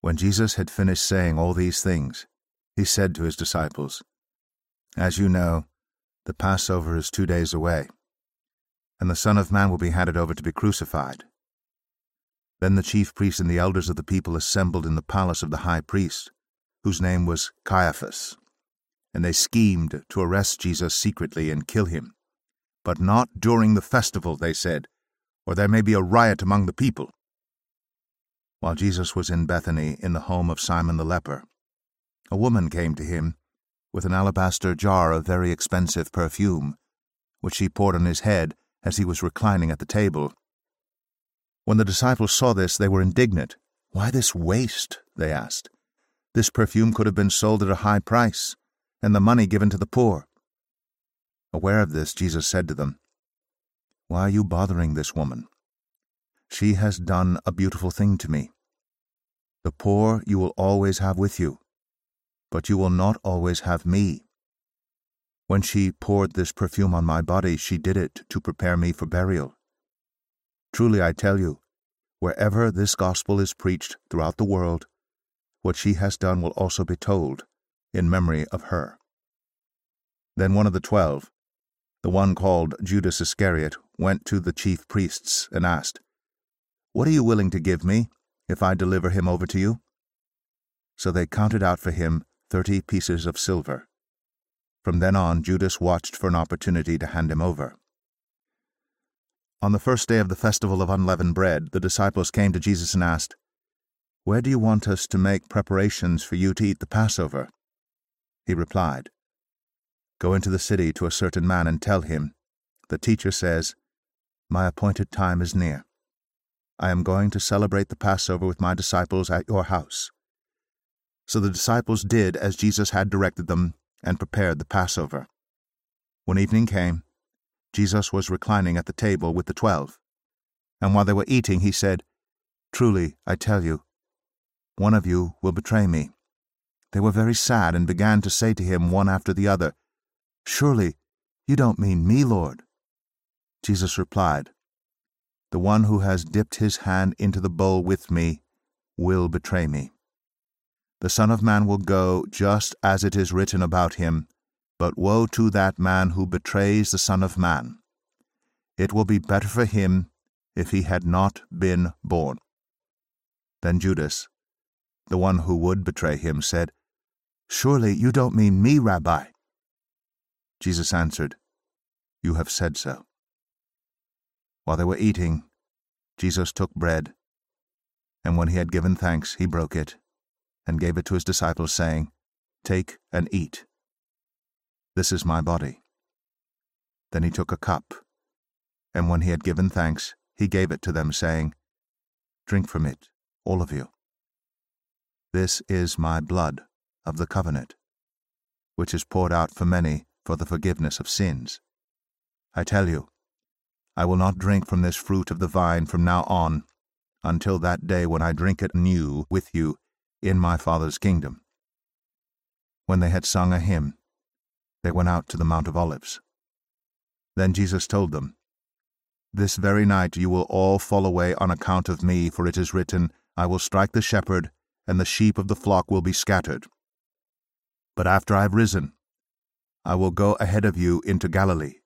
When Jesus had finished saying all these things, he said to his disciples, "As you know, the Passover is 2 days away, and the Son of Man will be handed over to be crucified." Then the chief priests and the elders of the people assembled in the palace of the high priest, whose name was Caiaphas, and they schemed to arrest Jesus secretly and kill him. "But not during the festival," they said, "or there may be a riot among the people." While Jesus was in Bethany in the home of Simon the leper, a woman came to him with an alabaster jar of very expensive perfume, which she poured on his head as he was reclining at the table. When the disciples saw this, they were indignant. "Why this waste?" they asked. "This perfume could have been sold at a high price, and the money given to the poor." Aware of this, Jesus said to them, "Why are you bothering this woman? She has done a beautiful thing to me. The poor you will always have with you, but you will not always have me. When she poured this perfume on my body, she did it to prepare me for burial. Truly I tell you, wherever this gospel is preached throughout the world, what she has done will also be told in memory of her." Then one of the 12, the one called Judas Iscariot, went to the chief priests and asked, "What are you willing to give me if I deliver him over to you?" So they counted out for him 30 pieces of silver. From then on, Judas watched for an opportunity to hand him over. On the first day of the festival of unleavened bread, the disciples came to Jesus and asked, "Where do you want us to make preparations for you to eat the Passover?" He replied, "Go into the city to a certain man and tell him, 'The teacher says, my appointed time is near. I am going to celebrate the Passover with my disciples at your house.'" So the disciples did as Jesus had directed them and prepared the Passover. When evening came, Jesus was reclining at the table with the 12. And while they were eating, he said, "Truly, I tell you, one of you will betray me." They were very sad and began to say to him one after the other, "Surely, you don't mean me, Lord." Jesus replied, "The one who has dipped his hand into the bowl with me will betray me. The Son of Man will go just as it is written about him, but woe to that man who betrays the Son of Man. It will be better for him if he had not been born." Then Judas, the one who would betray him, said, "Surely you don't mean me, Rabbi." Jesus answered, "You have said so." While they were eating, Jesus took bread, and when he had given thanks, he broke it and gave it to his disciples, saying, "Take and eat. This is my body." Then he took a cup, and when he had given thanks, he gave it to them, saying, "Drink from it, all of you. This is my blood of the covenant, which is poured out for many for the forgiveness of sins. I tell you, I will not drink from this fruit of the vine from now on, until that day when I drink it anew with you in my Father's kingdom." When they had sung a hymn, they went out to the Mount of Olives. Then Jesus told them, "This very night you will all fall away on account of me, for it is written, I will strike the shepherd, and the sheep of the flock will be scattered. But after I have risen, I will go ahead of you into Galilee."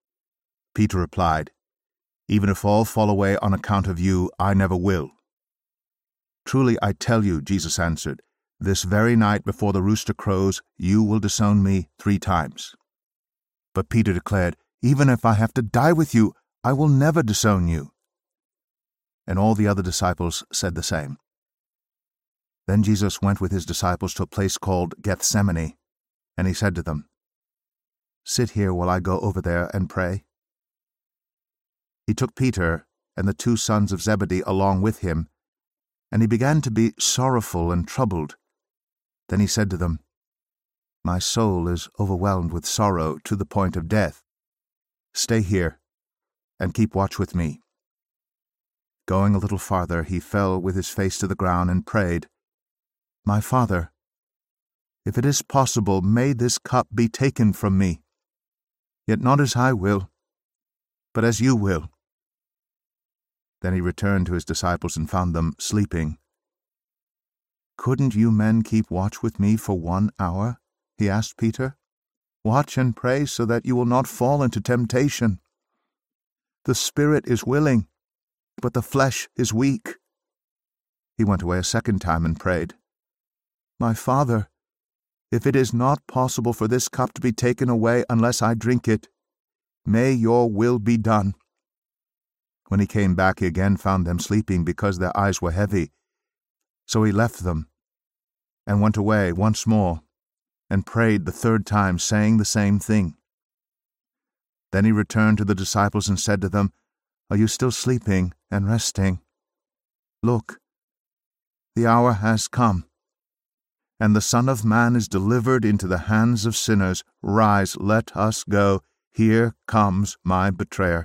Peter replied, "Even if all fall away on account of you, I never will." "Truly I tell you," Jesus answered, "this very night before the rooster crows, you will disown me 3 times. But Peter declared, "Even if I have to die with you, I will never disown you." And all the other disciples said the same. Then Jesus went with his disciples to a place called Gethsemane, and he said to them, "Sit here while I go over there and pray." He took Peter and the 2 sons of Zebedee along with him, and he began to be sorrowful and troubled. Then he said to them, "My soul is overwhelmed with sorrow to the point of death. Stay here and keep watch with me." Going a little farther, he fell with his face to the ground and prayed, "My Father, if it is possible, may this cup be taken from me. Yet not as I will, but as you will." Then he returned to his disciples and found them sleeping. "Couldn't you men keep watch with me for 1 hour?" he asked Peter. "Watch and pray so that you will not fall into temptation. The spirit is willing, but the flesh is weak." He went away a second time and prayed, "My Father, if it is not possible for this cup to be taken away unless I drink it, may your will be done." When he came back, he again found them sleeping because their eyes were heavy. So he left them and went away once more and prayed the third time, saying the same thing. Then he returned to the disciples and said to them, "Are you still sleeping and resting? Look, the hour has come, and the Son of Man is delivered into the hands of sinners. Rise, let us go. Here comes my betrayer."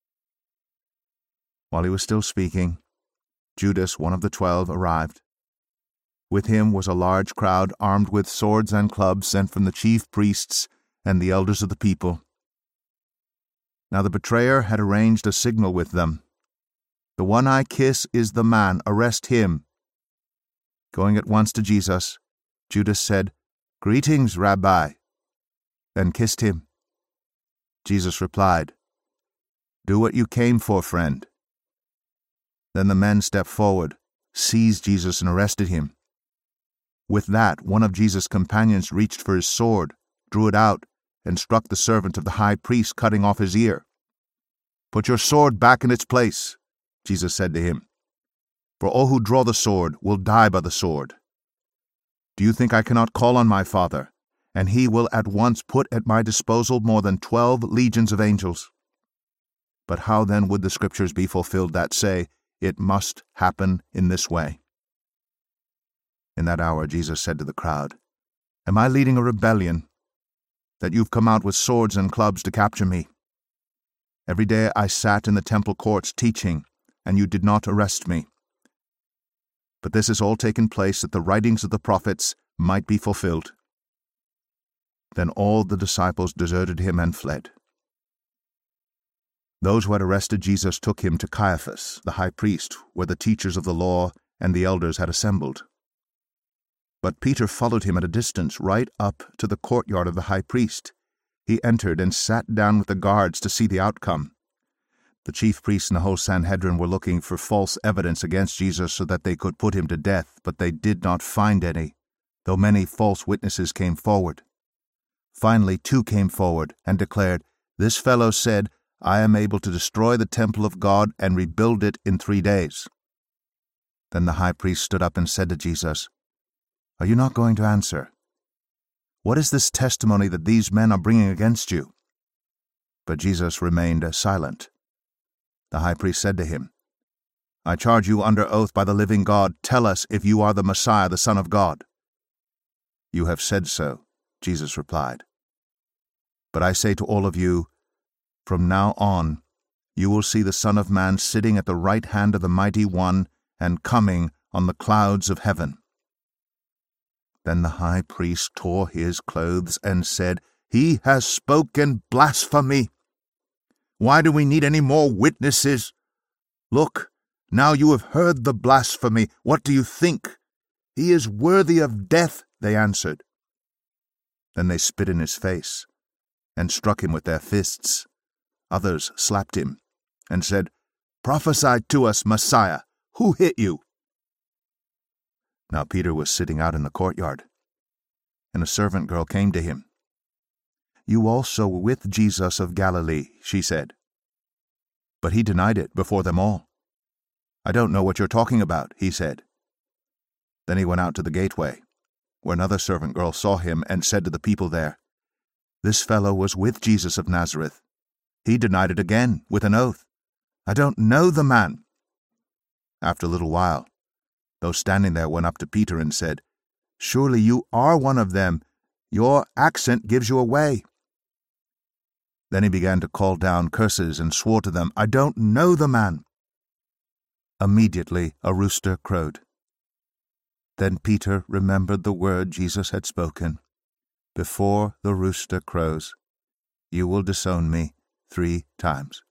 While he was still speaking, Judas, one of the 12, arrived. With him was a large crowd armed with swords and clubs sent from the chief priests and the elders of the people. Now the betrayer had arranged a signal with them. "The one I kiss is the man. Arrest him." Going at once to Jesus, Judas said, "Greetings, Rabbi," then kissed him. Jesus replied, "Do what you came for, friend." Then the men stepped forward, seized Jesus, and arrested him. With that, one of Jesus' companions reached for his sword, drew it out, and struck the servant of the high priest, cutting off his ear. "Put your sword back in its place," Jesus said to him, "for all who draw the sword will die by the sword. Do you think I cannot call on my Father, and he will at once put at my disposal more than 12 legions of angels? But how then would the Scriptures be fulfilled that say, 'It must happen in this way'?" In that hour Jesus said to the crowd, "Am I leading a rebellion, that you've come out with swords and clubs to capture me? Every day I sat in the temple courts teaching, and you did not arrest me. But this has all taken place that the writings of the prophets might be fulfilled." Then all the disciples deserted him and fled. Those who had arrested Jesus took him to Caiaphas, the high priest, where the teachers of the law and the elders had assembled. But Peter followed him at a distance, right up to the courtyard of the high priest. He entered and sat down with the guards to see the outcome. The chief priests and the whole Sanhedrin were looking for false evidence against Jesus so that they could put him to death, but they did not find any, though many false witnesses came forward. Finally, 2 came forward and declared, "This fellow said, 'I am able to destroy the temple of God and rebuild it in 3 days.'" Then the high priest stood up and said to Jesus, "Are you not going to answer? What is this testimony that these men are bringing against you?" But Jesus remained silent. The high priest said to him, "I charge you under oath by the living God, tell us if you are the Messiah, the Son of God." "You have said so," Jesus replied. "But I say to all of you, from now on you will see the Son of Man sitting at the right hand of the Mighty One and coming on the clouds of heaven." Then the high priest tore his clothes and said, "He has spoken blasphemy. Why do we need any more witnesses? Look, now you have heard the blasphemy. What do you think?" "He is worthy of death," they answered. Then they spit in his face and struck him with their fists. Others slapped him and said, "Prophesy to us, Messiah. Who hit you?" Now Peter was sitting out in the courtyard, and a servant girl came to him. "You also were with Jesus of Galilee," she said. But he denied it before them all. "I don't know what you're talking about," he said. Then he went out to the gateway, where another servant girl saw him and said to the people there, "This fellow was with Jesus of Nazareth." He denied it again with an oath, "I don't know the man." After a little while, those standing there went up to Peter and said, "Surely you are one of them. Your accent gives you away." Then he began to call down curses and swore to them, "I don't know the man." Immediately a rooster crowed. Then Peter remembered the word Jesus had spoken, "Before the rooster crows, you will disown me 3 times."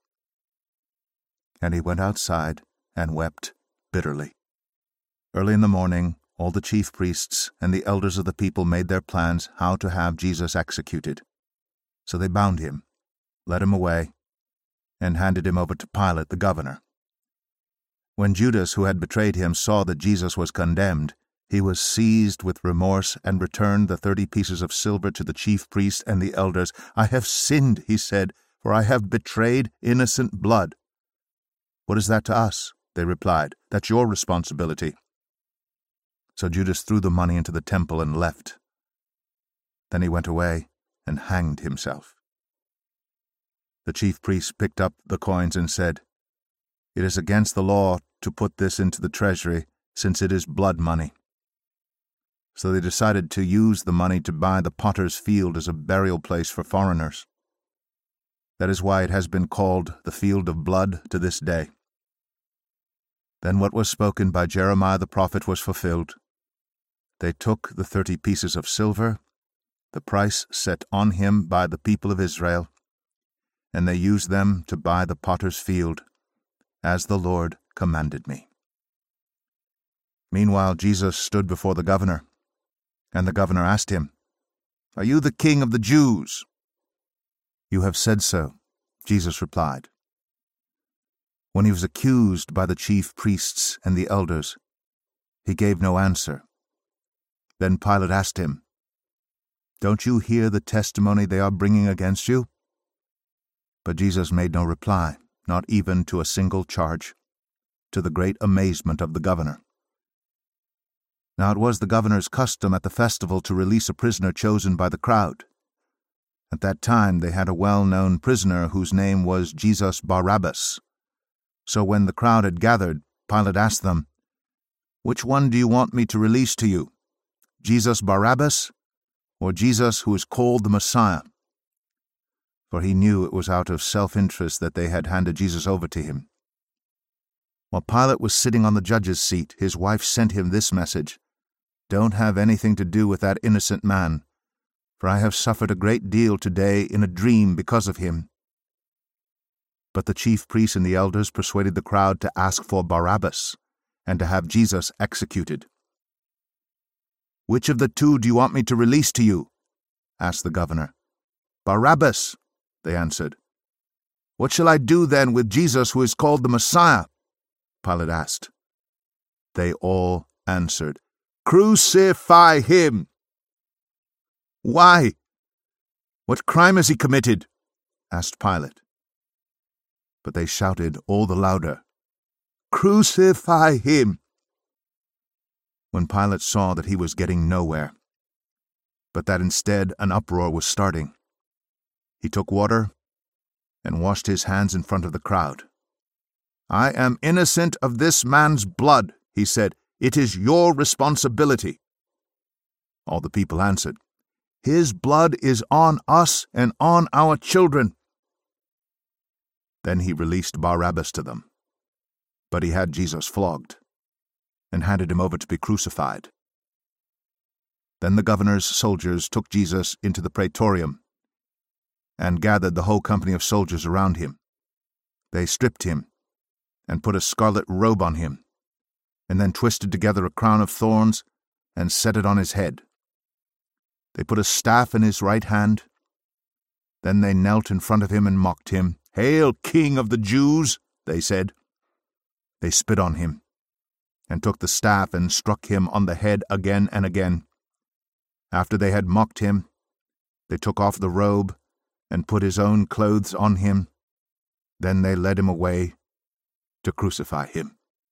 And he went outside and wept bitterly. Early in the morning, all the chief priests and the elders of the people made their plans how to have Jesus executed. So they bound him, led him away, and handed him over to Pilate the governor. When Judas, who had betrayed him, saw that Jesus was condemned, he was seized with remorse and returned the 30 pieces of silver to the chief priests and the elders. "I have sinned," he said, "for I have betrayed innocent blood." "What is that to us?" they replied. "That's your responsibility." So Judas threw the money into the temple and left. Then he went away and hanged himself. The chief priests picked up the coins and said, "It is against the law to put this into the treasury, since it is blood money." So they decided to use the money to buy the potter's field as a burial place for foreigners. That is why it has been called the Field of Blood to this day. Then what was spoken by Jeremiah the prophet was fulfilled. They took the 30 pieces of silver, the price set on him by the people of Israel, and they used them to buy the potter's field, as the Lord commanded me. Meanwhile Jesus stood before the governor, and the governor asked him, "Are you the king of the Jews?" "You have said so," Jesus replied. When he was accused by the chief priests and the elders, he gave no answer. Then Pilate asked him, "Don't you hear the testimony they are bringing against you?" But Jesus made no reply, not even to a single charge, to the great amazement of the governor. Now it was the governor's custom at the festival to release a prisoner chosen by the crowd. At that time they had a well-known prisoner whose name was Jesus Barabbas. So when the crowd had gathered, Pilate asked them, "Which one do you want me to release to you, Jesus Barabbas or Jesus who is called the Messiah?" For he knew it was out of self-interest that they had handed Jesus over to him. While Pilate was sitting on the judge's seat, his wife sent him this message, "Don't have anything to do with that innocent man, for I have suffered a great deal today in a dream because of him." But the chief priests and the elders persuaded the crowd to ask for Barabbas and to have Jesus executed. "Which of the two do you want me to release to you?" asked the governor. "Barabbas," they answered. "What shall I do then with Jesus who is called the Messiah?" Pilate asked. They all answered, "Crucify him!" "Why? What crime has he committed?" asked Pilate. But they shouted all the louder, "Crucify him!" When Pilate saw that he was getting nowhere, but that instead an uproar was starting, he took water and washed his hands in front of the crowd. "I am innocent of this man's blood," he said. "It is your responsibility." All the people answered, "His blood is on us and on our children." Then he released Barabbas to them, but he had Jesus flogged and handed him over to be crucified. Then the governor's soldiers took Jesus into the praetorium and gathered the whole company of soldiers around him. They stripped him and put a scarlet robe on him, and then twisted together a crown of thorns and set it on his head. They put a staff in his right hand. Then they knelt in front of him and mocked him. "Hail, King of the Jews!" they said. They spit on him and took the staff and struck him on the head again and again. After they had mocked him, they took off the robe and put his own clothes on him. Then they led him away to crucify him.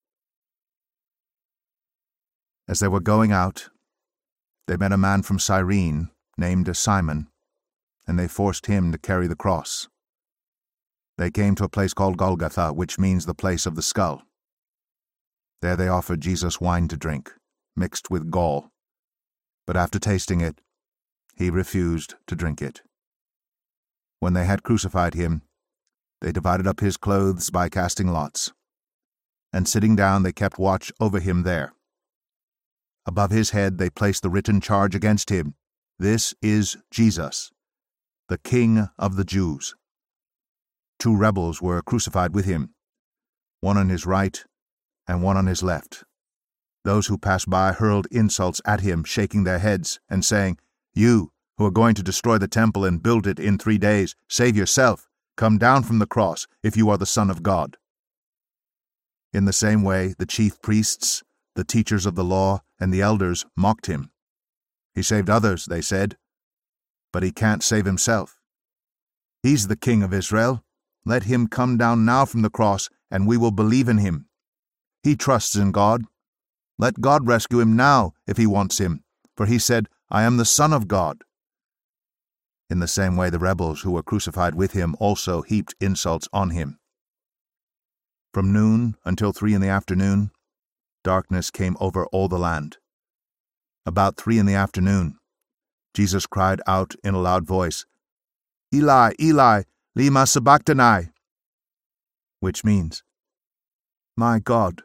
As they were going out, they met a man from Cyrene named Simon, and they forced him to carry the cross. They came to a place called Golgotha, which means the place of the skull. There they offered Jesus wine to drink, mixed with gall, but after tasting it, he refused to drink it. When they had crucified him, they divided up his clothes by casting lots, and sitting down they kept watch over him there. Above his head they placed the written charge against him, "This is Jesus, the King of the Jews." 2 rebels were crucified with him, one on his right and one on his left. Those who passed by hurled insults at him, shaking their heads and saying, "You, who are going to destroy the temple and build it in 3 days, save yourself. Come down from the cross if you are the Son of God." In the same way, the chief priests, the teachers of the law, and the elders mocked him. "He saved others," they said, "but he can't save himself. He's the King of Israel. Let him come down now from the cross, and we will believe in him. He trusts in God. Let God rescue him now if he wants him, for he said, 'I am the Son of God.'" In the same way, the rebels who were crucified with him also heaped insults on him. From noon until 3 in the afternoon, darkness came over all the land. About 3 in the afternoon, Jesus cried out in a loud voice, "Eli, Eli, lema sabachthani," which means, my God,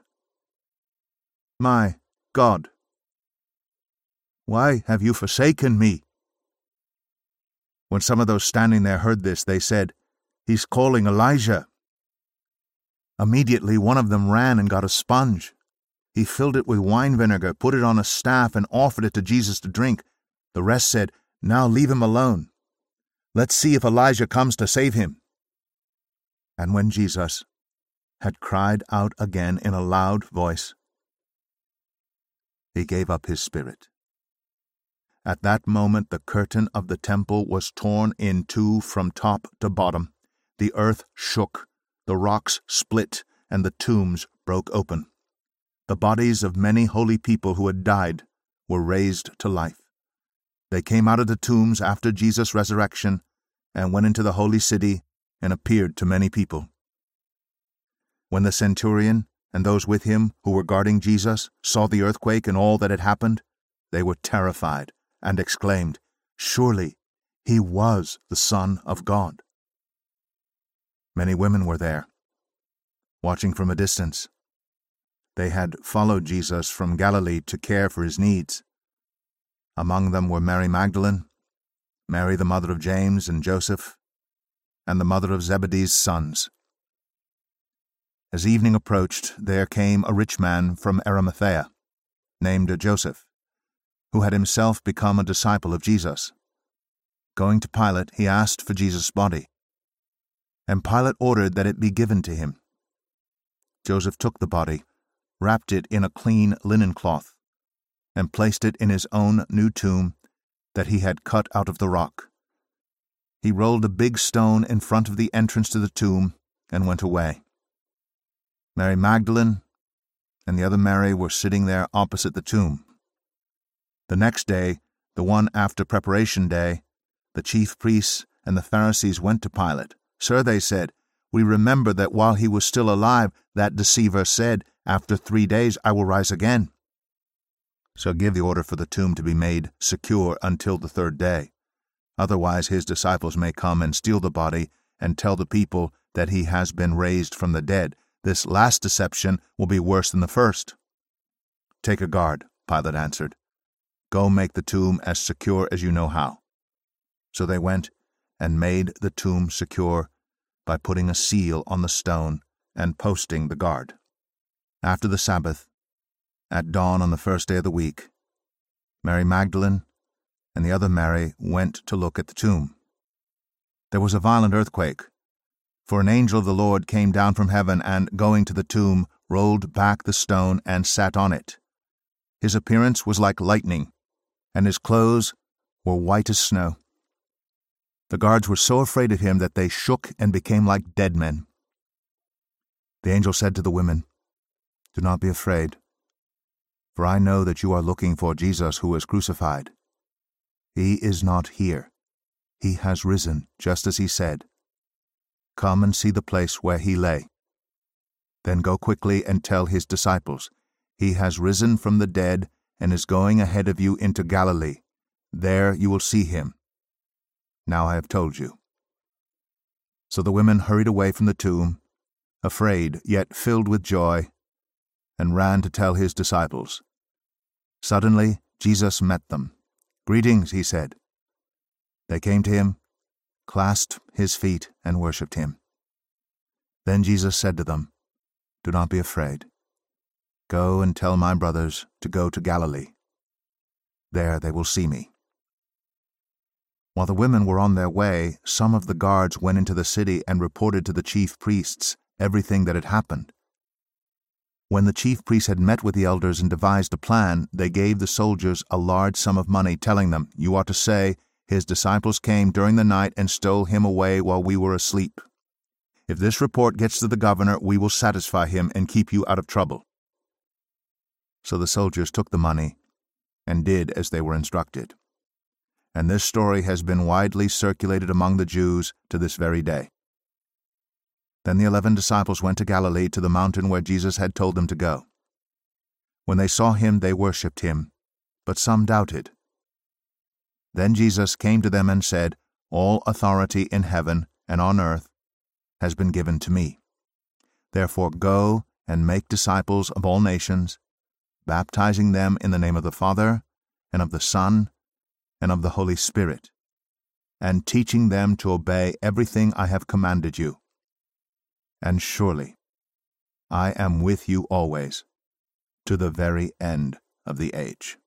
why have you forsaken me?" When some of those standing there heard this, they said, "He's calling Elijah." Immediately one of them ran and got a sponge. He filled it with wine vinegar, put it on a staff, and offered it to Jesus to drink. The rest said, "Now leave him alone. Let's see if Elijah comes to save him." And when Jesus had cried out again in a loud voice, he gave up his spirit. At that moment the curtain of the temple was torn in two from top to bottom. The earth shook, the rocks split, and the tombs broke open. The bodies of many holy people who had died were raised to life. They came out of the tombs after Jesus' resurrection and went into the holy city and appeared to many people. When the centurion and those with him who were guarding Jesus saw the earthquake and all that had happened, they were terrified and exclaimed, "Surely he was the Son of God." Many women were there, watching from a distance. They had followed Jesus from Galilee to care for his needs. Among them were Mary Magdalene, Mary the mother of James and Joseph, and the mother of Zebedee's sons. As evening approached, there came a rich man from Arimathea, named Joseph, who had himself become a disciple of Jesus. Going to Pilate, he asked for Jesus' body, and Pilate ordered that it be given to him. Joseph took the body, wrapped it in a clean linen cloth, and placed it in his own new tomb that he had cut out of the rock. He rolled a big stone in front of the entrance to the tomb and went away. Mary Magdalene and the other Mary were sitting there opposite the tomb. The next day, the one after Preparation Day, the chief priests and the Pharisees went to Pilate. "Sir," they said, "we remember that while he was still alive, that deceiver said, 'After 3 days I will rise again.' So give the order for the tomb to be made secure until the 3rd day. Otherwise his disciples may come and steal the body and tell the people that he has been raised from the dead. This last deception will be worse than the first." "Take a guard," Pilate answered. "Go make the tomb as secure as you know how." So they went and made the tomb secure by putting a seal on the stone and posting the guard. After the Sabbath, at dawn on the 1st day of the week, Mary Magdalene and the other Mary went to look at the tomb. There was a violent earthquake, for an angel of the Lord came down from heaven and, going to the tomb, rolled back the stone and sat on it. His appearance was like lightning, and his clothes were white as snow. The guards were so afraid of him that they shook and became like dead men. The angel said to the women, "Do not be afraid, for I know that you are looking for Jesus who was crucified. He is not here. He has risen, just as he said. Come and see the place where he lay. Then go quickly and tell his disciples, 'He has risen from the dead and is going ahead of you into Galilee. There you will see him. Now I have told you.'" So the women hurried away from the tomb, afraid yet filled with joy, and ran to tell his disciples. Suddenly Jesus met them. "Greetings," he said. They came to him, clasped his feet, and worshipped him. Then Jesus said to them, "Do not be afraid. Go and tell my brothers to go to Galilee. There they will see me." While the women were on their way, some of the guards went into the city and reported to the chief priests everything that had happened. When the chief priests had met with the elders and devised a plan, they gave the soldiers a large sum of money, telling them, "You are to say, 'His disciples came during the night and stole him away while we were asleep.' If this report gets to the governor, we will satisfy him and keep you out of trouble." So the soldiers took the money and did as they were instructed. And this story has been widely circulated among the Jews to this very day. Then the 11 disciples went to Galilee, to the mountain where Jesus had told them to go. When they saw him, they worshipped him, but some doubted. Then Jesus came to them and said, "All authority in heaven and on earth has been given to me. Therefore go and make disciples of all nations, baptizing them in the name of the Father, and of the Son, and of the Holy Spirit, and teaching them to obey everything I have commanded you. And surely I am with you always, to the very end of the age."